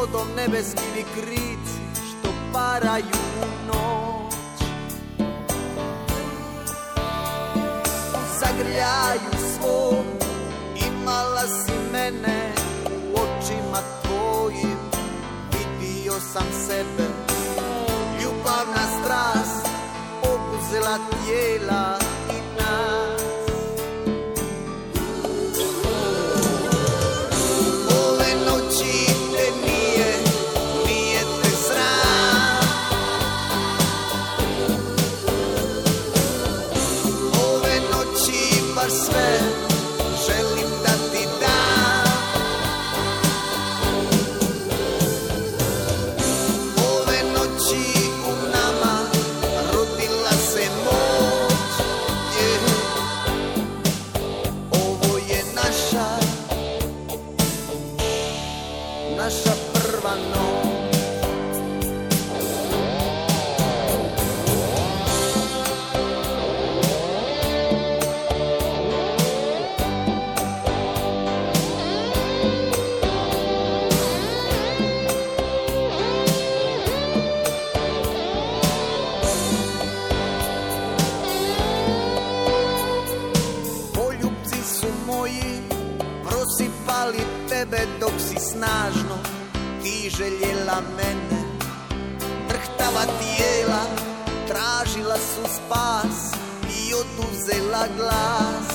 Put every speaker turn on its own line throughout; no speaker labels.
brodom nebeski vikrici što paraju noć. U zagrljaju svom imala si mene, u očima tvojim vidio sam sebe. Ljubavna strast obuzela tijela i nas. Ove noći te nije te sram. Ove noći baš sve želim da ti dam. Ove noći u nama rodila se moć, ovo je naša prva noć. Poljupci su moji prosipali tebe dok si snažno ti željela mene. Drhtava tijela tražila su spas i oduzela glas.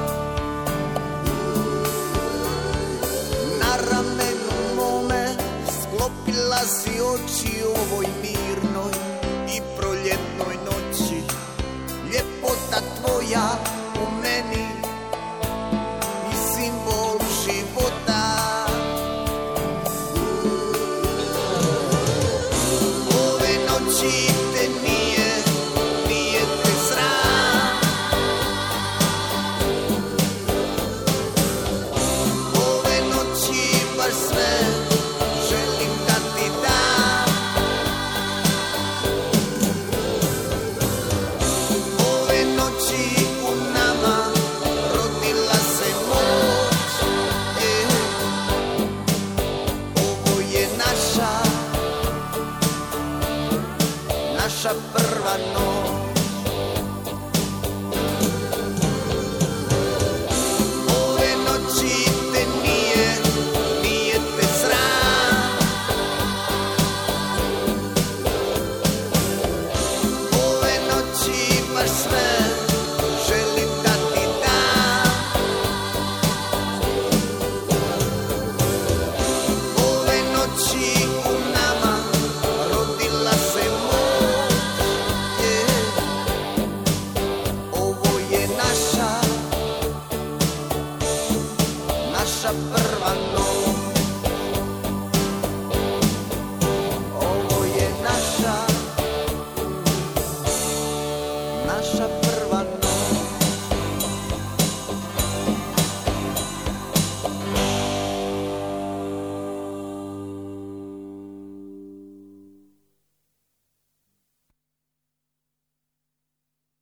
Na ramenu mome sklopila si oči ovoj mirnoj i proljetnoj noći. Ljepota tvoja u meni i simbol života. Ove noći te nije te sram. Ove noći baš sve želim da ti dam. Ove noći u nama rodila se moć, ovo je naša prva noć.